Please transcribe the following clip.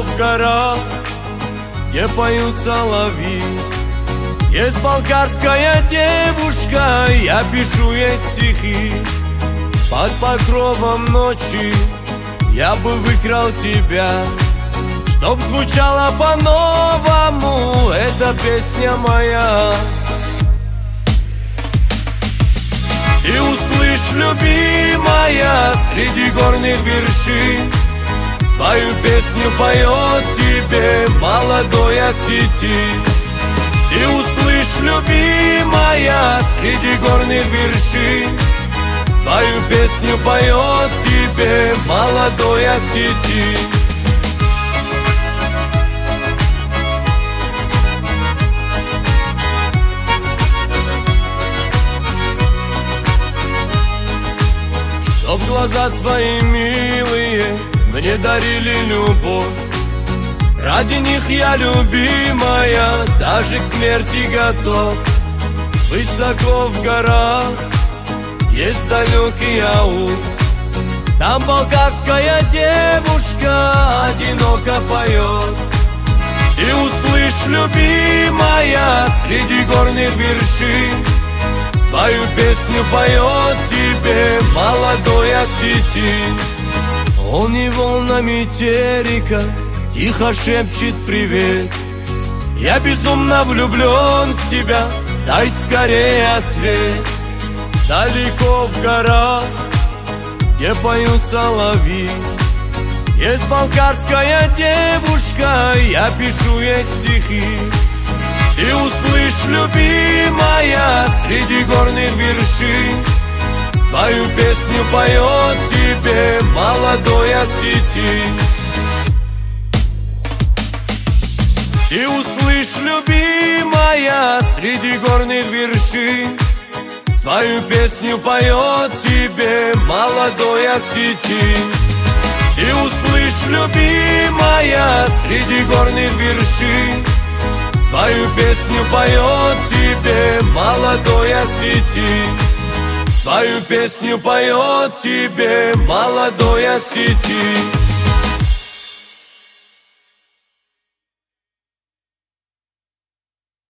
в горах, где поют соловьи. Есть балкарская девушка, я пишу ей стихи. Под покровом ночи я бы выкрал тебя, чтоб звучала по-новому эта песня моя. И услышь, любимая, среди горных вершин свою песню поет тебе молодой осетин. И услышь, любимая, среди горных вершин свою песню поет тебе молодой осетин. Чтоб глаза твои милые мне дарили любовь, ради них я, любимая, даже к смерти готов. Высоко в горах есть далекий аул, там балкарская девушка одиноко поет. И услышь, любимая, среди горных вершин свою песню поет тебе молодой осетин. Он не волнами терека тихо шепчет привет. Я безумно влюблен в тебя, дай скорее ответ. Далеко в горах, где поют соловьи, есть балкарская девушка, я пишу ей стихи. И услышь, любимая, среди горных вершин свою песню поет тебе молодой осетин. И услышь, любимая, среди горных вершин свою песню поет тебе молодой осетин. И услышь, любимая, среди горных вершин свою песню поет тебе молодой осетин. Свою песню поет тебе молодой осетин.